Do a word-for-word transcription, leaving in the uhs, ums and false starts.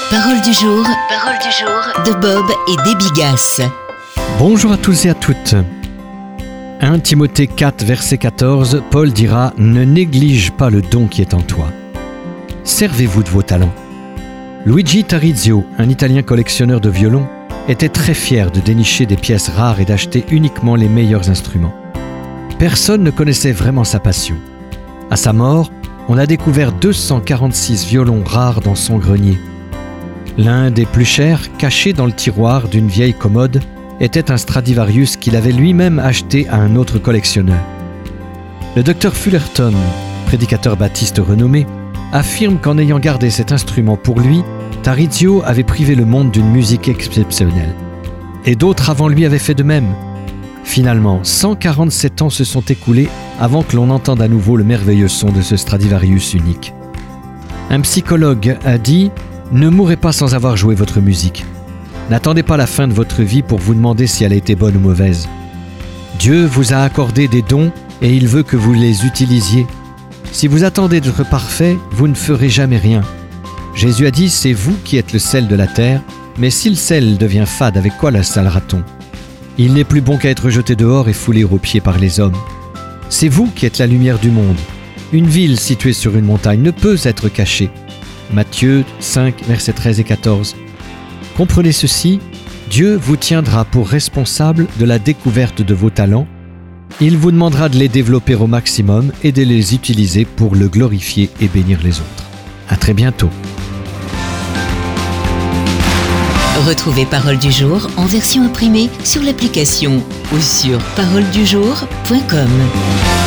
Parole du jour, parole du jour de Bob et Debbie Gass. Bonjour à tous et à toutes. premier Timothée quatre, verset quatorze, Paul dira « Ne néglige pas le don qui est en toi. Servez-vous de vos talents. » Luigi Tarizio, un Italien collectionneur de violons, était très fier de dénicher des pièces rares et d'acheter uniquement les meilleurs instruments. Personne ne connaissait vraiment sa passion. À sa mort, on a découvert deux cent quarante-six violons rares dans son grenier. L'un des plus chers, caché dans le tiroir d'une vieille commode, était un Stradivarius qu'il avait lui-même acheté à un autre collectionneur. Le docteur Fullerton, prédicateur baptiste renommé, affirme qu'en ayant gardé cet instrument pour lui, Tarizio avait privé le monde d'une musique exceptionnelle. Et d'autres avant lui avaient fait de même. Finalement, cent quarante-sept ans se sont écoulés avant que l'on entende à nouveau le merveilleux son de ce Stradivarius unique. Un psychologue a dit « Ne mourrez pas sans avoir joué votre musique. N'attendez pas la fin de votre vie pour vous demander si elle a été bonne ou mauvaise. Dieu vous a accordé des dons et il veut que vous les utilisiez. Si vous attendez d'être parfait, vous ne ferez jamais rien. Jésus a dit « C'est vous qui êtes le sel de la terre, mais si le sel devient fade, avec quoi la salera-t-on ? Il n'est plus bon qu'à être jeté dehors et foulé aux pieds par les hommes. C'est vous qui êtes la lumière du monde. Une ville située sur une montagne ne peut être cachée. » Matthieu cinq, versets treize et quatorze. Comprenez ceci, Dieu vous tiendra pour responsable de la découverte de vos talents. Il vous demandera de les développer au maximum et de les utiliser pour le glorifier et bénir les autres. À très bientôt. Retrouvez Parole du jour en version imprimée sur l'application ou sur parole du jour point com.